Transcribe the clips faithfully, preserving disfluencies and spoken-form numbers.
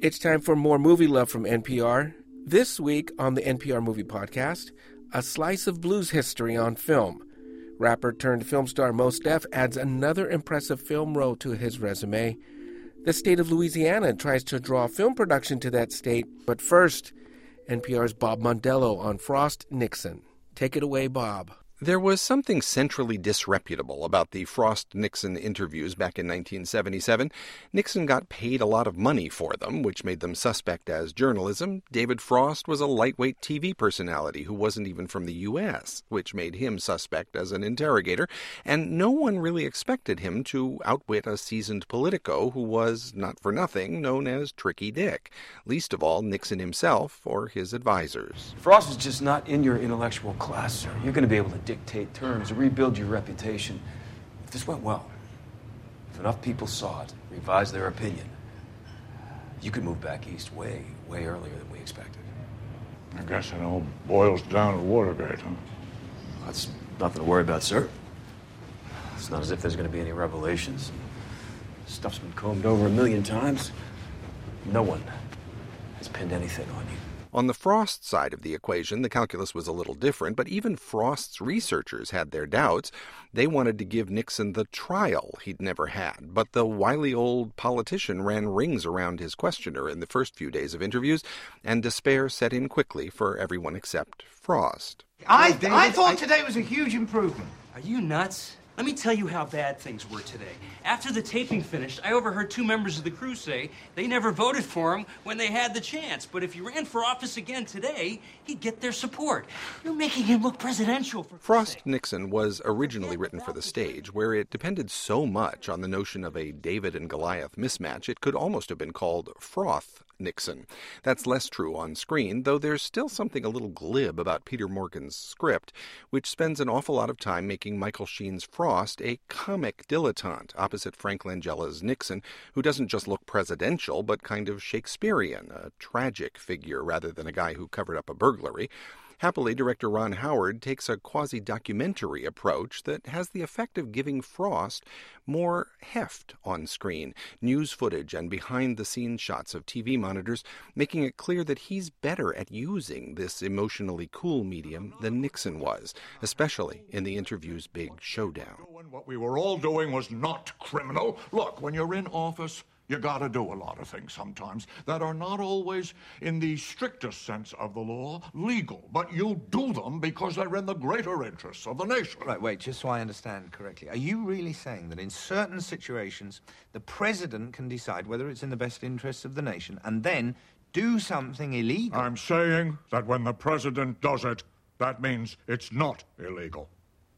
It's time for more movie love from N P R. This week on the N P R Movie Podcast, a slice of blues history on film. Rapper turned film star Mos Def adds another impressive film role to his resume. The state of Louisiana tries to draw film production to that state. But first, N P R's Bob Mondello on Frost Nixon. Take it away, Bob. There was something centrally disreputable about the Frost-Nixon interviews back in nineteen seventy-seven. Nixon got paid a lot of money for them, which made them suspect as journalism. David Frost was a lightweight T V personality who wasn't even from the U S, which made him suspect as an interrogator. And no one really expected him to outwit a seasoned politico who was, not for nothing, known as Tricky Dick. Least of all, Nixon himself or his advisors. Frost is just not in your intellectual class, sir. You're going to be able to dictate terms, rebuild your reputation. If this went well, if enough people saw it, revised their opinion, you could move back east way, way earlier than we expected. I guess it all boils down to Watergate, huh? That's nothing to worry about, sir. It's not as if there's going to be any revelations. Stuff's been combed over a million times. No one has pinned anything on you. On the Frost side of the equation, the calculus was a little different, but even Frost's researchers had their doubts. They wanted to give Nixon the trial he'd never had, but the wily old politician ran rings around his questioner in the first few days of interviews, and despair set in quickly for everyone except Frost. I, David, I thought I... today was a huge improvement. Are you nuts? Let me tell you how bad things were today. After the taping finished, I overheard two members of the crew say they never voted for him when they had the chance. But if he ran for office again today, he'd get their support. You're making him look presidential. For Frost Nixon was originally written for the stage, where it depended so much on the notion of a David and Goliath mismatch, it could almost have been called Froth Nixon. That's less true on screen, though there's still something a little glib about Peter Morgan's script, which spends an awful lot of time making Michael Sheen's Frost a comic dilettante opposite Frank Langella's Nixon, who doesn't just look presidential, but kind of Shakespearean, a tragic figure rather than a guy who covered up a burglary. Happily, director Ron Howard takes a quasi-documentary approach that has the effect of giving Frost more heft on screen, news footage and behind-the-scenes shots of T V monitors, making it clear that he's better at using this emotionally cool medium than Nixon was, especially in the interview's big showdown. What we were all doing was not criminal. Look, when you're in office, you gotta do a lot of things sometimes that are not always, in the strictest sense of the law, legal. But you do them because they're in the greater interests of the nation. Right, wait, just so I understand correctly. Are you really saying that in certain situations, the president can decide whether it's in the best interests of the nation and then do something illegal? I'm saying that when the president does it, that means it's not illegal.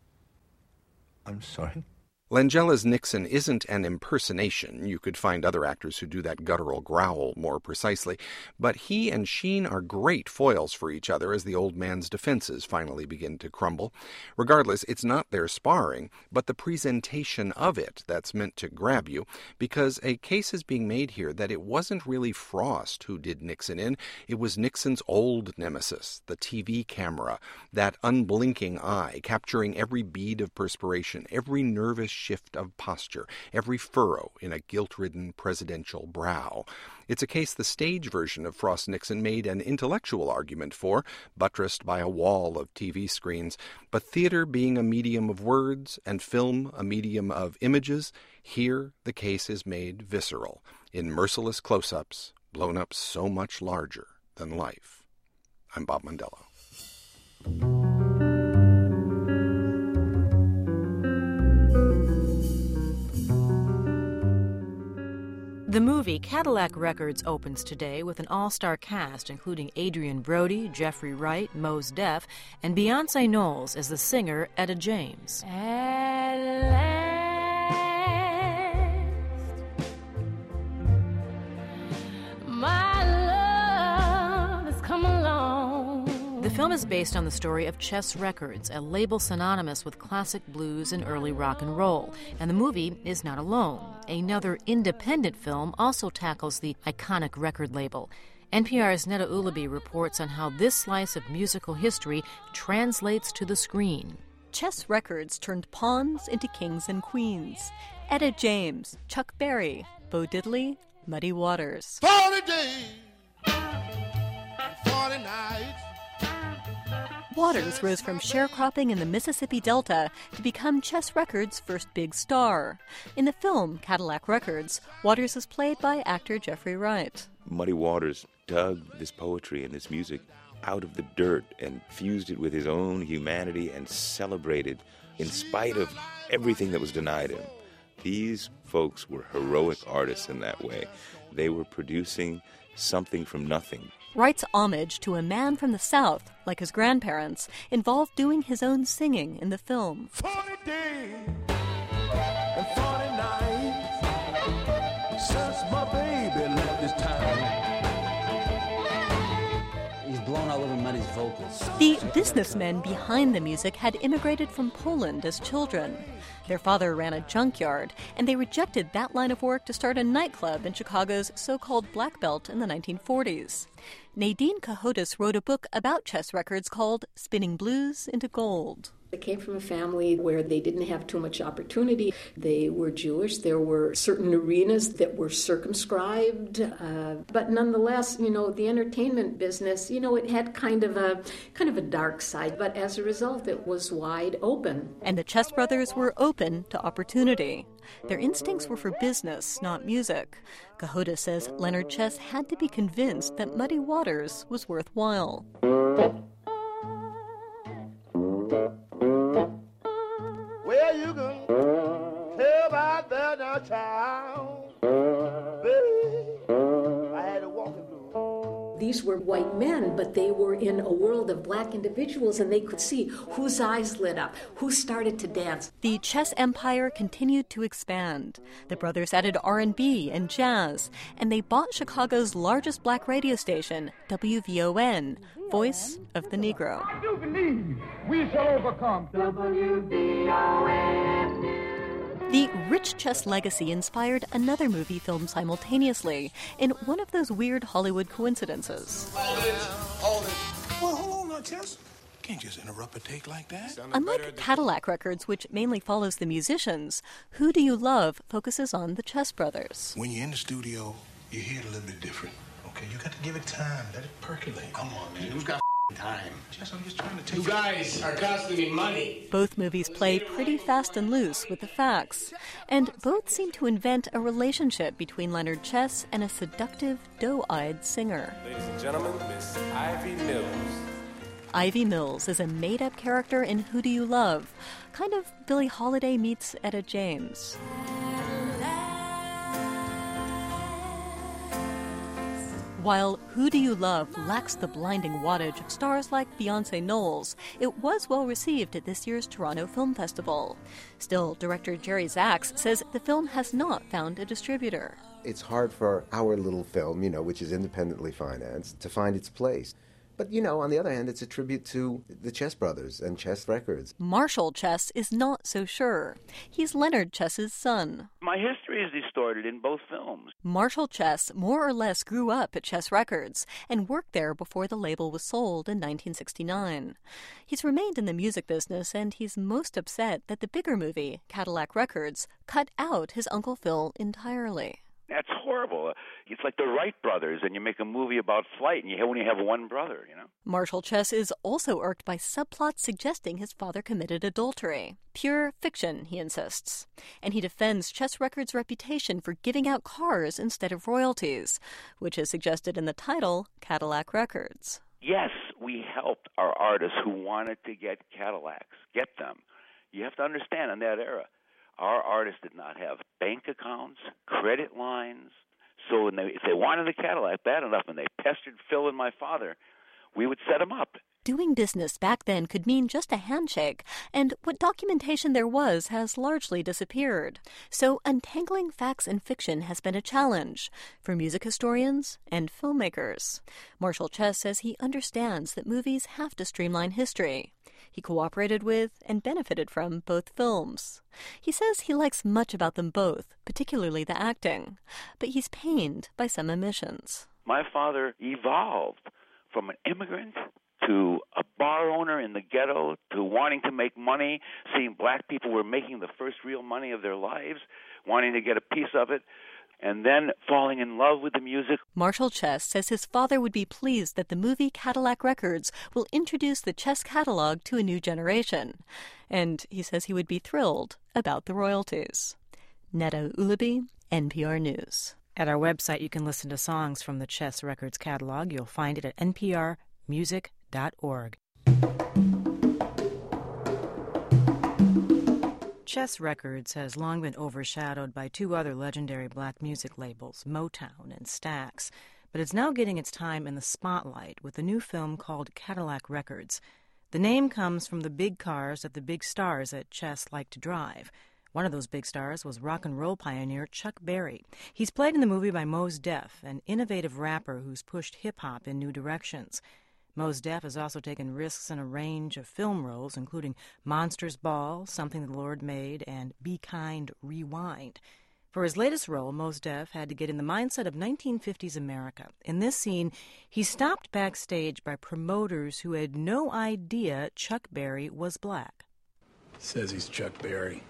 I'm sorry? Langella's Nixon isn't an impersonation. You could find other actors who do that guttural growl more precisely. But he and Sheen are great foils for each other as the old man's defenses finally begin to crumble. Regardless, it's not their sparring, but the presentation of it that's meant to grab you, because a case is being made here that it wasn't really Frost who did Nixon in. It was Nixon's old nemesis, the T V camera, that unblinking eye, capturing every bead of perspiration, every nervous shift of posture, every furrow in a guilt-ridden presidential brow. It's a case the stage version of Frost Nixon made an intellectual argument for, buttressed by a wall of T V screens. But theater being a medium of words and film a medium of images, here the case is made visceral, in merciless close-ups, blown up so much larger than life. I'm Bob Mondello. The movie Cadillac Records opens today with an all-star cast including Adrian Brody, Jeffrey Wright, Mos Def, and Beyonce Knowles as the singer Etta James. At last, my love has come along. The film is based on the story of Chess Records, a label synonymous with classic blues and early rock and roll. And the movie is not alone. Another independent film also tackles the iconic record label. N P R's Netta Ulaby reports on how this slice of musical history translates to the screen. Chess Records turned pawns into kings and queens. Etta James, Chuck Berry, Bo Diddley, Muddy Waters. forty days and forty nights. Waters rose from sharecropping in the Mississippi Delta to become Chess Records' first big star. In the film Cadillac Records, Waters is played by actor Jeffrey Wright. Muddy Waters dug this poetry and this music out of the dirt and fused it with his own humanity and celebrated in spite of everything that was denied him. These folks were heroic artists in that way. They were producing something from nothing. Wright's homage to a man from the South, like his grandparents, involved doing his own singing in the film. forty days and forty nights since my baby left this town. He's blown all over Muddy's vocals. The businessmen behind the music had immigrated from Poland as children. Their father ran a junkyard, and they rejected that line of work to start a nightclub in Chicago's so-called Black Belt in the nineteen forties. Nadine Cahotis wrote a book about Chess Records called Spinning Blues into Gold. They came from a family where they didn't have too much opportunity. They were Jewish. There were certain arenas that were circumscribed. Uh, but nonetheless, you know, the entertainment business, you know, it had kind of a kind of a dark side. But as a result, it was wide open. And the Chess brothers were open to opportunity. Their instincts were for business, not music. Cahotis says Leonard Chess had to be convinced that Muddy Waters was worthwhile. Well, you can tell about that now, child. Baby, I had a walking blue. These were white men, but they were in a world of black individuals, and they could see whose eyes lit up, who started to dance. The chess empire continued to expand. The brothers added R and B and jazz, and they bought Chicago's largest black radio station, W V O N, Voice of the Negro. I do believe we shall overcome. W V O N. The rich chess legacy inspired another movie filmed simultaneously in one of those weird Hollywood coincidences. Hold it, hold it. Well, hold on now, Chess. Can't just interrupt a take like that. Unlike Cadillac Records, which mainly follows the musicians, Who Do You Love focuses on the Chess brothers. When you're in the studio, you hear it a little bit different. Okay, you got to give it time. Let it percolate. Come on, man. Who's got time? Jess, I'm just trying to take You guys are costing me money. Both movies play pretty fast and loose with the facts, and both seem to invent a relationship between Leonard Chess and a seductive, doe-eyed singer. Ladies and gentlemen, Miss Ivy Mills. Ivy Mills is a made-up character in Who Do You Love? Kind of Billie Holiday meets Etta James. While Who Do You Love lacks the blinding wattage of stars like Beyonce Knowles, it was well received at this year's Toronto Film Festival. Still, director Jerry Zaks says the film has not found a distributor. It's hard for our little film, you know, which is independently financed, to find its place. But, you know, on the other hand, it's a tribute to the Chess brothers and Chess Records. Marshall Chess is not so sure. He's Leonard Chess's son. My history is distorted in both films. Marshall Chess more or less grew up at Chess Records and worked there before the label was sold in nineteen sixty-nine. He's remained in the music business, and he's most upset that the bigger movie, Cadillac Records, cut out his Uncle Phil entirely. That's horrible. It's like the Wright brothers, and you make a movie about flight, and you only have one brother, you know? Marshall Chess is also irked by subplots suggesting his father committed adultery. Pure fiction, he insists. And he defends Chess Records' reputation for giving out cars instead of royalties, which is suggested in the title, Cadillac Records. Yes, we helped our artists who wanted to get Cadillacs, get them. You have to understand, in that era, our artists did not have bank accounts, credit lines. So when they, if they wanted a Cadillac bad enough and they pestered Phil and my father, we would set them up. Doing business back then could mean just a handshake, and what documentation there was has largely disappeared. So untangling facts and fiction has been a challenge for music historians and filmmakers. Marshall Chess says he understands that movies have to streamline history. He cooperated with and benefited from both films. He says he likes much about them both, particularly the acting, but he's pained by some omissions. My father evolved from an immigrant to a bar owner in the ghetto to wanting to make money, seeing black people were making the first real money of their lives, wanting to get a piece of it, and then falling in love with the music. Marshall Chess says his father would be pleased that the movie Cadillac Records will introduce the Chess catalog to a new generation. And he says he would be thrilled about the royalties. Netta Ulaby, N P R News. At our website, you can listen to songs from the Chess Records catalog. You'll find it at n p r music dot org. Chess Records has long been overshadowed by two other legendary black music labels, Motown and Stax, but it's now getting its time in the spotlight with a new film called Cadillac Records. The name comes from the big cars that the big stars at Chess like to drive. One of those big stars was rock and roll pioneer Chuck Berry. He's played in the movie by Mos Def, an innovative rapper who's pushed hip-hop in new directions. Mos Def has also taken risks in a range of film roles, including Monsters Ball, Something the Lord Made, and Be Kind, Rewind. For his latest role, Mos Def had to get in the mindset of nineteen fifties America. In this scene, he stopped backstage by promoters who had no idea Chuck Berry was black. Says he's Chuck Berry.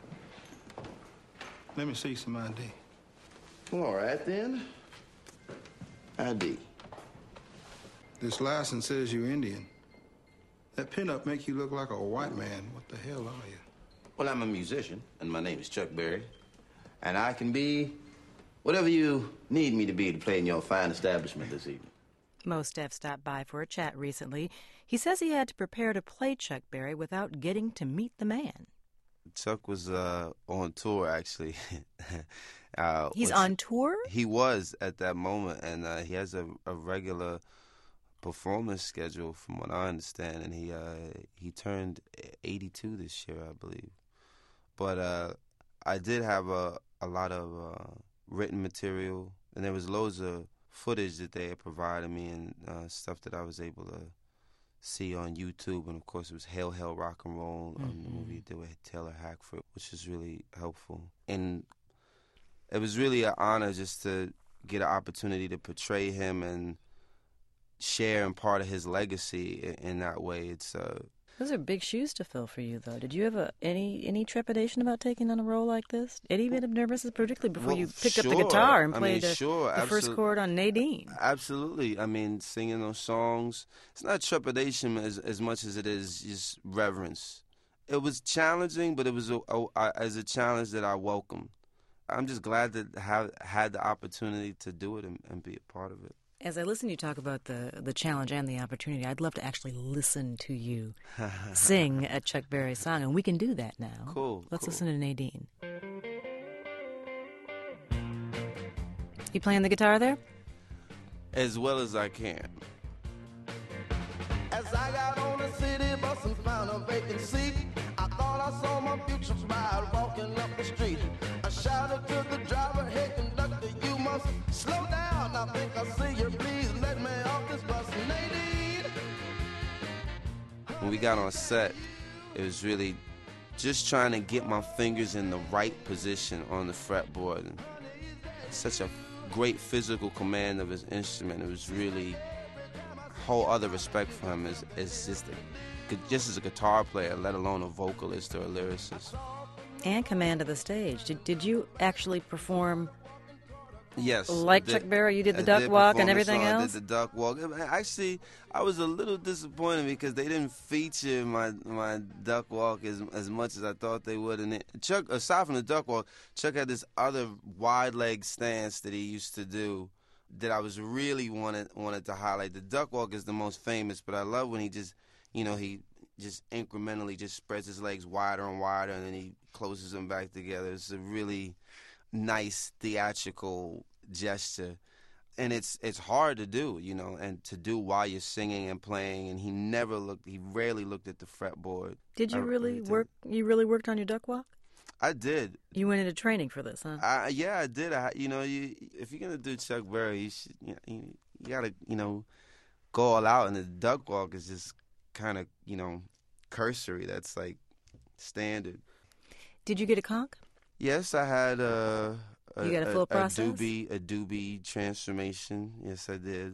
Let me see some I D. All right, then. I D. This license says you're Indian. That pinup make you look like a white man. What the hell are you? Well, I'm a musician, and my name is Chuck Berry. And I can be whatever you need me to be to play in your fine establishment this evening. Mos Def stopped by for a chat recently. He says he had to prepare to play Chuck Berry without getting to meet the man. Chuck was uh, on tour, actually. uh, He's which, on tour? He was at that moment, and uh, he has a, a regular performance schedule, from what I understand, and he uh, he turned eighty-two this year, I believe. But uh, I did have a, a lot of uh, written material, and there was loads of footage that they had provided me, and uh, stuff that I was able to see on YouTube. And of course it was Hail Hail Rock and Roll, mm-hmm. um, the movie he did with Taylor Hackford, which was really helpful. And it was really an honor just to get an opportunity to portray him and share in part of his legacy in, in that way. It's uh Those are big shoes to fill for you, though. Did you have a, any any trepidation about taking on a role like this? Any bit of nervousness, particularly before well, you picked sure. up the guitar and I played mean, the, sure, the first chord on Nadine? Absolutely. I mean, singing those songs, it's not trepidation as as much as it is just reverence. It was challenging, but it was a, a, a, as a challenge that I welcomed. I'm just glad that I have had the opportunity to do it and, and be a part of it. As I listen to you talk about the, the challenge and the opportunity, I'd love to actually listen to you sing a Chuck Berry song, and we can do that now. Cool. Let's cool. listen to Nadine. You playing the guitar there? As well as I can. As I got on the city bus and found a vacant seat, I thought I saw my future bride walking up the street. I shouted to the driver, hey conductor, you must slow down. I think I see you, please let me off this bus, Nadine. When we got on set, it was really just trying to get my fingers in the right position on the fretboard. And such a great physical command of his instrument. It was really a whole other respect for him as, as just, a, just as a guitar player, let alone a vocalist or a lyricist. And command of the stage. Did, did you actually perform? Yes. Like did, Chuck Berry, you did the I duck walk and everything song, else? I did the duck walk. Actually, I was a little disappointed because they didn't feature my my duck walk as as much as I thought they would. And it, Chuck, aside from the duck walk, Chuck had this other wide leg stance that he used to do that I was really wanted wanted to highlight. The duck walk is the most famous, but I love when he just, you know, he just incrementally just spreads his legs wider and wider, and then he closes them back together. It's a really nice theatrical gesture, and it's it's hard to do, you know, and to do while you're singing and playing. And he never looked, he rarely looked at the fretboard. Did you I really really work? You really worked on your duck walk? I did. You went into training for this, huh? I, yeah, I did. I, you know, you if you're gonna do Chuck Berry, you should, you, you, you gotta, you know, go all out. And the duck walk is just kind of, you know, cursory. That's like standard. Did you get a conch? Yes, I had a. A, you got a full a, process? A doobie, a doobie transformation. Yes, I did.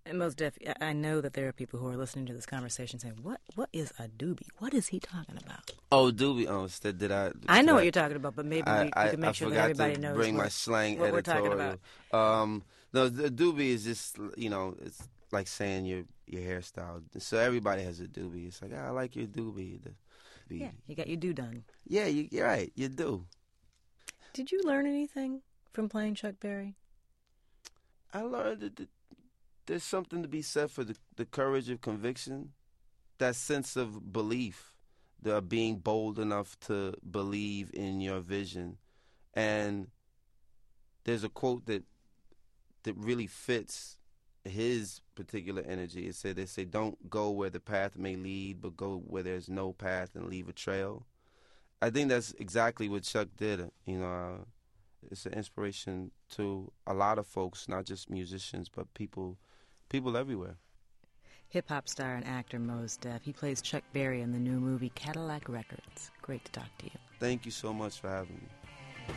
And Mos Def, I know that there are people who are listening to this conversation saying, "What? What is a doobie? What is he talking about?" Oh, doobie. Oh, instead, did I? I know did what I, you're talking about, but maybe I, we, we I, can make I sure that forgot everybody to knows bring what, my slang what editorial. we're talking about. Um, no, the doobie is just, you know, it's like saying your your hairstyle. So everybody has a doobie. It's like, oh, I like your doobie. The, the, yeah, you got your do done. Yeah, you, you're right. You do. Did you learn anything from playing Chuck Berry? I learned that the, there's something to be said for the, the courage of conviction, that sense of belief, the being bold enough to believe in your vision. And there's a quote that that really fits his particular energy. It said, they say, don't go where the path may lead, but go where there's no path and leave a trail. I think that's exactly what Chuck did. You know, uh, it's an inspiration to a lot of folks, not just musicians, but people people everywhere. Hip-hop star and actor Mos Def. He plays Chuck Berry in the new movie Cadillac Records. Great to talk to you. Thank you so much for having me.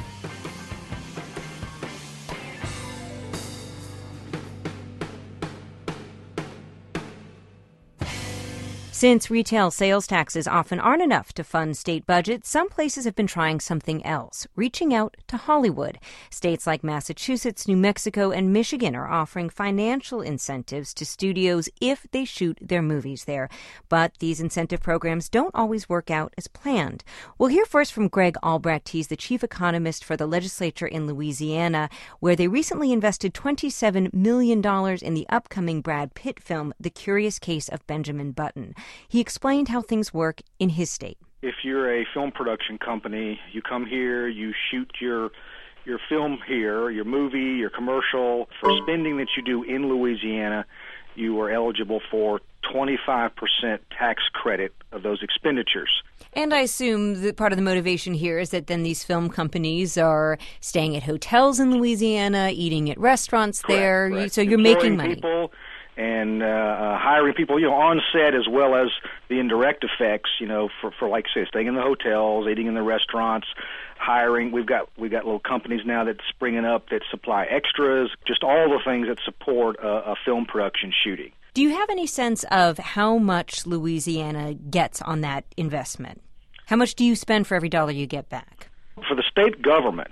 Since retail sales taxes often aren't enough to fund state budgets, some places have been trying something else, reaching out to Hollywood. States like Massachusetts, New Mexico, and Michigan are offering financial incentives to studios if they shoot their movies there. But these incentive programs don't always work out as planned. We'll hear first from Greg Albrecht. He's the chief economist for the legislature in Louisiana, where they recently invested twenty-seven million dollars in the upcoming Brad Pitt film, The Curious Case of Benjamin Button. He explained how things work in his state. If you're a film production company, you come here, you shoot your your film here, your movie, your commercial. For spending that you do in Louisiana, you are eligible for twenty-five percent tax credit of those expenditures. And I assume that part of the motivation here is that then these film companies are staying at hotels in Louisiana, eating at restaurants Correct, there, correct. Employing so you're making money. People and uh, uh, hiring people, you know, on set, as well as the indirect effects, you know, for, for like I say, staying in the hotels, eating in the restaurants, hiring. We've got we've got little companies now that's springing up that supply extras, just all the things that support a, a film production shooting. Do you have any sense of how much Louisiana gets on that investment? How much do you spend for every dollar you get back? For the state government,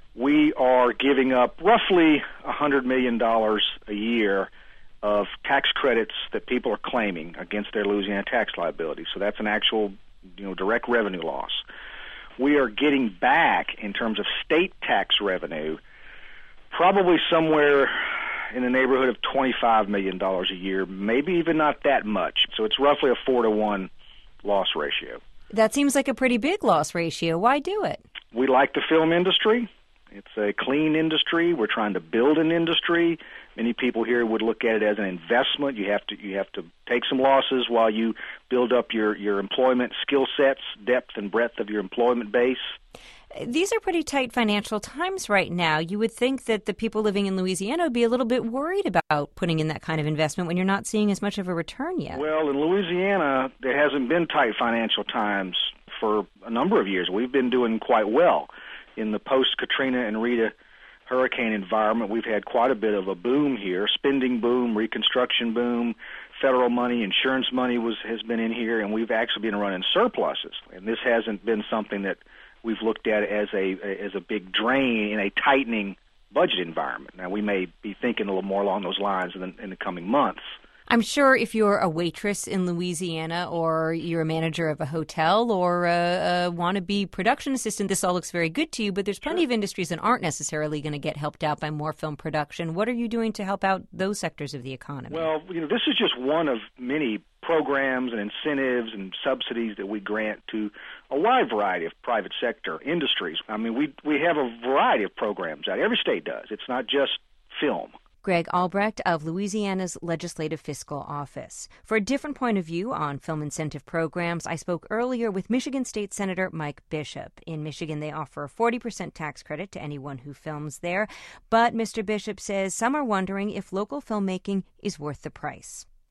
we are giving up roughly one hundred million dollars a year of tax credits that people are claiming against their Louisiana tax liability. So that's an actual, you know, direct revenue loss. We are getting back, in terms of state tax revenue, probably somewhere in the neighborhood of twenty-five million dollars a year, maybe even not that much. So it's roughly a four to one loss ratio. That seems like a pretty big loss ratio. Why do it? We like the film industry. It's a clean industry. We're trying to build an industry. Many people here would look at it as an investment. You have to you have to take some losses while you build up your, your employment skill sets, depth and breadth of your employment base. These are pretty tight financial times right now. You would think that the people living in Louisiana would be a little bit worried about putting in that kind of investment when you're not seeing as much of a return yet. Well, in Louisiana, there hasn't been tight financial times for a number of years. We've been doing quite well. In the post-Katrina and Rita hurricane environment, we've had quite a bit of a boom here, spending boom, reconstruction boom, federal money, insurance money was has been in here, and we've actually been running surpluses. And this hasn't been something that we've looked at as a as a big drain in a tightening budget environment. Now, we may be thinking a little more along those lines in the, in the coming months. I'm sure if you're a waitress in Louisiana, or you're a manager of a hotel, or a, a wannabe production assistant, this all looks very good to you, but there's plenty sure. of industries that aren't necessarily going to get helped out by more film production. What are you doing to help out those sectors of the economy? Well, you know, this is just one of many programs and incentives and subsidies that we grant to a wide variety of private sector industries. I mean, we we have a variety of programs out. Every state does. It's not just film. Greg Albrecht of Louisiana's Legislative Fiscal Office. For a different point of view on film incentive programs, I spoke earlier with Michigan State Senator Mike Bishop. In Michigan, they offer a forty percent tax credit to anyone who films there. But Mister Bishop says some are wondering if local filmmaking is worth the price.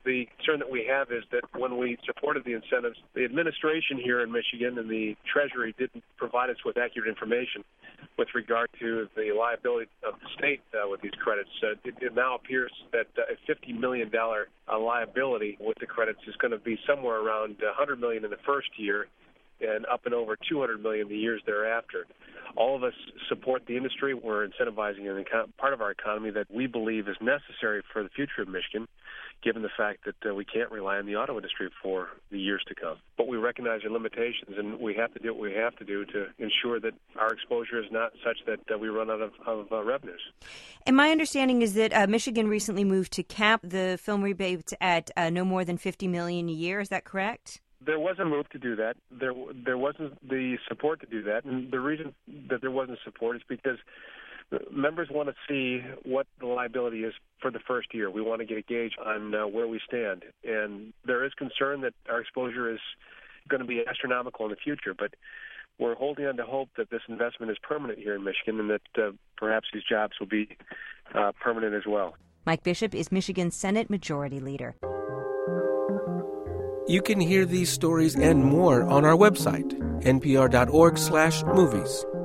the concern that we have is that when we supported the incentives, the administration here in Michigan and the Treasury didn't provide us with accurate information with regard to the liability of the state uh, with these credits. Uh, it, it now appears that uh, a fifty million dollars uh, liability with the credits is going to be somewhere around one hundred million dollars in the first year and up and over two hundred million dollars the years thereafter. All of us support the industry. We're incentivizing an econ- part of our economy that we believe is necessary for the future of Michigan, given the fact that uh, we can't rely on the auto industry for the years to come. But we recognize our limitations, and we have to do what we have to do to ensure that our exposure is not such that uh, we run out of, of uh, revenues. And my understanding is that uh, Michigan recently moved to cap the film rebates at uh, no more than fifty million dollars a year. Is that correct? There was a move to do that. There there wasn't the support to do that. And the reason that there wasn't support is because members want to see what the liability is for the first year. We want to get a gauge on uh, where we stand. And there is concern that our exposure is going to be astronomical in the future. But we're holding on to hope that this investment is permanent here in Michigan and that uh, perhaps these jobs will be uh, permanent as well. Mike Bishop is Michigan's Senate Majority Leader. You can hear these stories and more on our website, npr dot org slash movies.